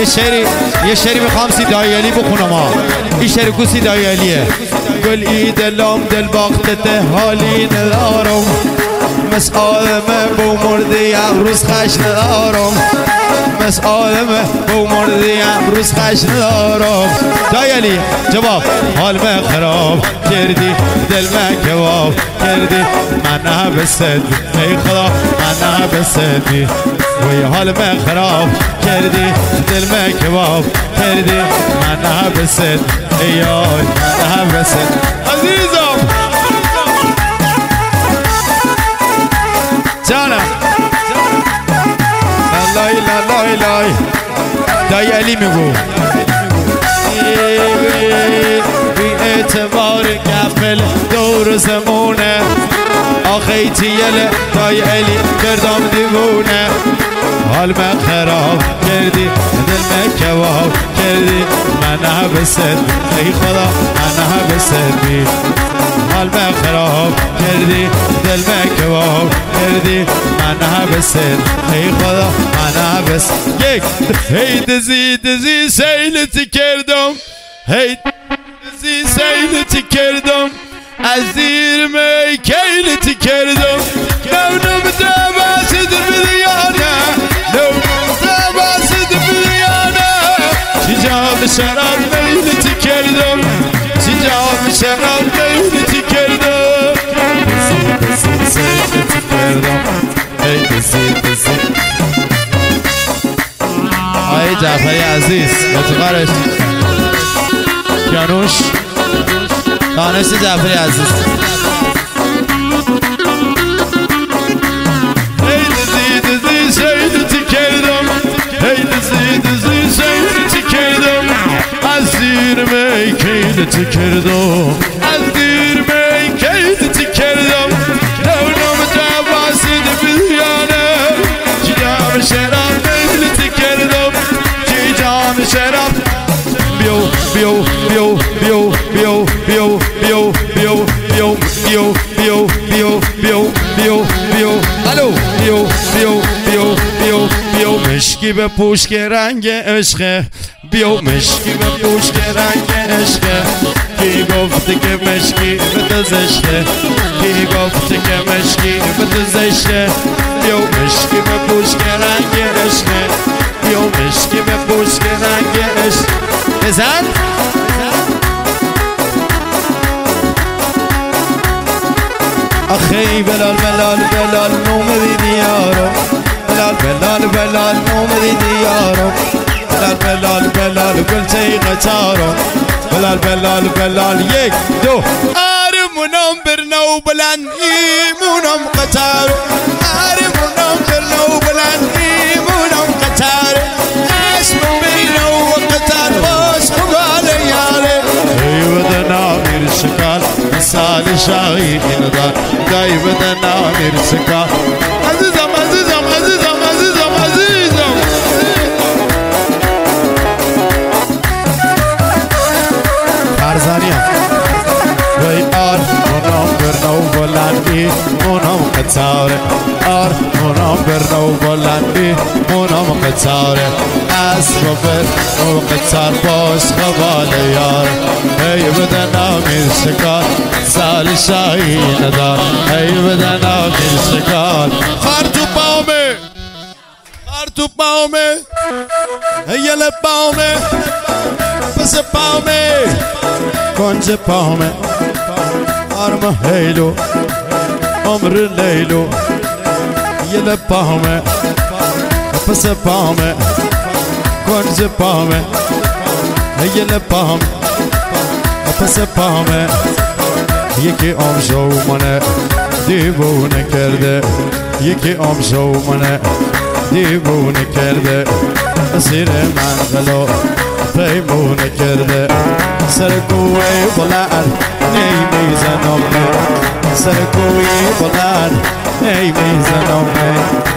یه شعری میخوام سیدای علی بخونم ها. این شعر کو سیدای علیه. گل ای دلم دل باختته حالی ندارم، مثل آدمه بو مردی امروز خش ندارم، مثل آدمه بو مردی امروز خش ندارم. دای علی جواب حال من خراب کردی دل من کباب کردی من نبست ای خدا من نبستی وی حال من خراب کردی دل من کباب کردی من نبست ای یار من نبست. عزیزم جانم لای لای لای دای علی میگو بی اعتبار گفل دور زمونه آخی تیل دای علی کردم دیوونه حال من خراب کردی دل من کباب کردی من نبست ای خدا من نبستی حال من خراب کردی دل من کباب کردی من نبست ای خدا من نبست. یک هی دزی سیلتی کردم هی دزی سیلتی کردم از زیر می کیلتی کردم نونم دبست بدیانه نونم دبست بدیانه شجاب شراب میلتی کردم شجاب شراب میلتی کردم دزی سیلتی کردم هی دزی آقای جعفری عزیز متقارش پیانوش دانش جعفری عزیز هی دزی سیلتی کردم هی دزی سیلتی کردم از زیر می کیلتی کردم از زیر می کیلتی کردم نونم دبست بیانه جام شراب میلتی کردم جام شراب بیو بیو بیو بیو بیو بیو بیو بیو بیو بیو بیو بیو بیو بیو بیو الو بیو بیو بیو بیو بیو مشکی به پوش که رنگ عشقه بیو مشکی به پوش که رنگ عشقه کی گفته که مشکی به تو زشته کی گفته که مشکی به تو زشته بیو مشکی به پوش که رنگ عشقه بیو مشکی به پوش که رنگ عشق بزن آخی بلال بلال بلال نومدی دیارم بلال بلال بلال نومدی دیارم بلال بلال بلال گلچه قطارم بلال بلال بلال یک دو آرمونم برنو بلند ایمونم قطار آرمونم برنو بلند ایمونم قطار اسم برنو قطار باش خبال یاره ای بدن آمیر شکال مثال شاهی دار دای بدن آمیر شکال عزیزم عزیزم عزیزم عزیزم عزیزم فرزانیم وی آر منام برنو بلندی منام قطاره آر منام برنو بلندی منام قطاره اسب برنو قطار باش خبال یار ای بدن آمیر شکار سال شاهی ندار ای بدن آمیر شکار خار تو پاومه خار تو پاومه یل پاومه پس پاومه کنج پاومه آرم هیلو عمر لیلو یل پاومه پس پاومه کنج پاومه یل پاومه پس پاومه یکی آمشو منه دیوونه کرده یکی آمشو منه دیوونه کرده زیر من غلو پیمونه کرده سر کوی بلند نیمیزنم سر کوی بلند نیمیزنم